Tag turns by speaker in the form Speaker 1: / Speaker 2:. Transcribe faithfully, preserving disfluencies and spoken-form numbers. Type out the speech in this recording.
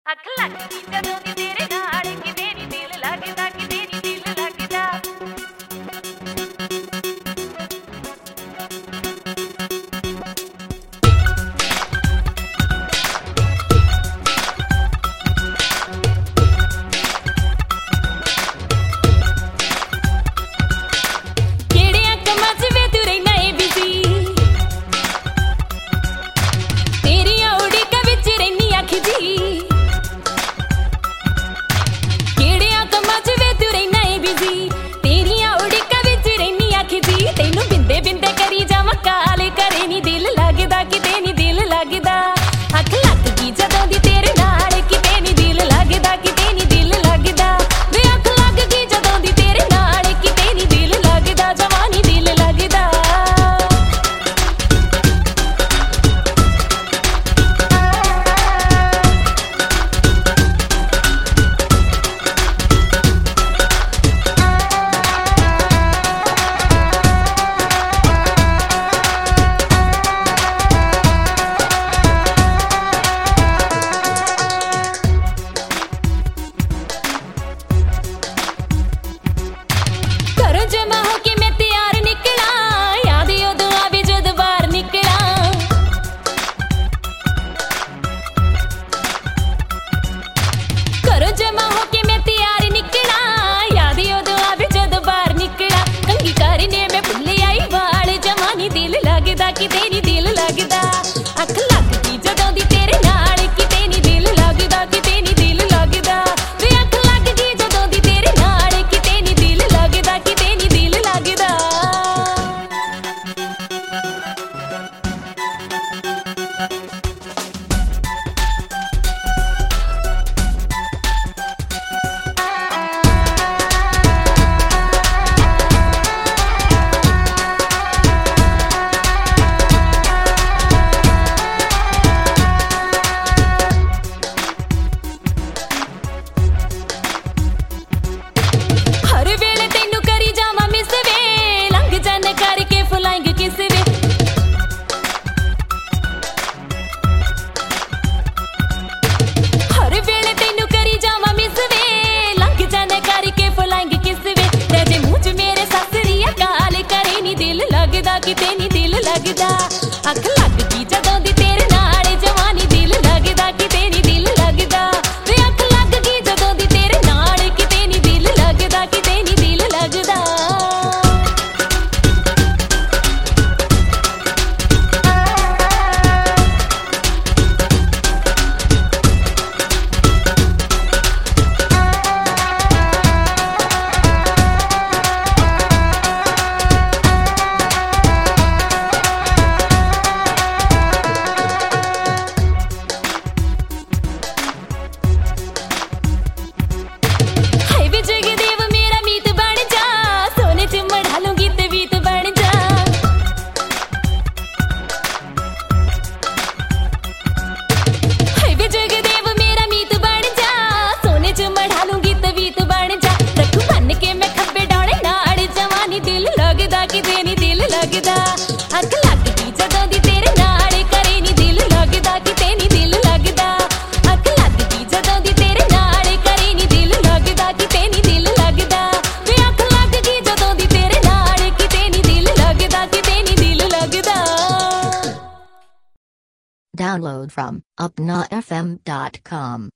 Speaker 1: ਅੱਖ ਲੱਗਦੀ ਜਦੋਂ ਦੀ ਤੇਰੇ ਨਾਲ ਕਿਤੇ ਨੀ ਦਿਲ ਲੱਗਦਾ ਕਿਤੇ ਨੀ ਦਿਲ ਲੱਗਦਾ ਕਿਹੜਿਆਂ ਕੰਮਾਂ 'ਚ ਵੇ ਤੂੰ ਰਹਿਣਾ ਏ ਬਿਜ਼ੀ ਤੇਰੀਆਂ ਉਡੀਕਾਂ ਵਿੱਚ ਰਹਿਨੀ ਅੱਖ ਜੀ ਕਿਤੇ ਨੀ ਦਿਲ ਲੱਗਦਾ ਅੱਖ ਲੱਗਦੀ ਜਦੋਂ ਦੀ ਤੇਰੇ ਨਾਲ ਕਿਤੇ ਨੀ ਦਿਲ ਲੱਗਦਾ ਕਿਤੇ ਨੀ ਦਿਲ ਲੱਗਦਾ ਵੇ ਅੱਖ ਲੱਗ ਗਈ ਜਦੋਂ ਦੀ ਤੇਰੇ ਨਾਲ ਕਿਤੇ ਨੀ ਦਿਲ ਲੱਗਦਾ ਕਿਤੇ ਨੀ ਦਿਲ ਲੱਗਦਾ ਕਿਤੇ ਨੀ ਦਿਲ ਲੱਗਦਾ ਅੱਖ ਲੱਗਦੀ ਜਦੋਂ ਦੀ ਤੇਰੇ ਨਾਲ ਜਵਾਨੀ ਦਿਲ ਲੱਗਦਾ ਕਿਤੇ ਨੀ ਦਿਲ ਲੱਗਦਾ ਵੇ ਅੱਖ ਲੱਗ ਗਈ ਜਦੋਂ ਦੀ ਤੇਰੇ ਨਾਲ ਕਿਤੇ ਨੀ ਦਿਲ ਲੱਗਦਾ ਕਿਤੇ ਨੀ ਦਿਲ ਲੱਗਦਾ ਕਿਤੇ ਨੀ ਦਿਲ ਲੱਗਦਾ ਅੱਖ ਲੱਗਦੀ ਜਦੋਂ ਦੀ ਤੇਰੇ ਨਾਲ ਕਰੇ ਨੀ ਦਿਲ ਲੱਗਦਾ ਕਿਤੇ ਨੀ ਦਿਲ ਲੱਗਦਾ ਅੱਖ ਲੱਗਦੀ ਜਦੋਂ ਦੀ ਤੇਰੇ ਨਾਲ ਕਰੇ ਨੀ ਦਿਲ ਲੱਗਦਾ ਕਿਤੇ ਨੀ ਦਿਲ ਲੱਗਦਾ ਵੇ ਅੱਖ ਲੱਗ ਗਈ ਜਦੋਂ ਦੀ ਤੇਰੇ ਨਾਲ ਕਿਤੇ ਨੀ ਦਿਲ ਲੱਗਦਾ ਕਿਤੇ ਨੀ ਦਿਲ ਲੱਗਦਾ
Speaker 2: Download from upna f m dot com